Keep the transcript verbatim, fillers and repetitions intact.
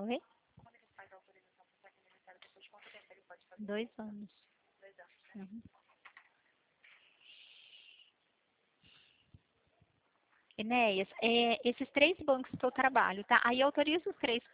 Oi? Dois anos. Uhum. Enéas, é, esses três bancos que eu trabalho, tá? Aí eu autorizo os três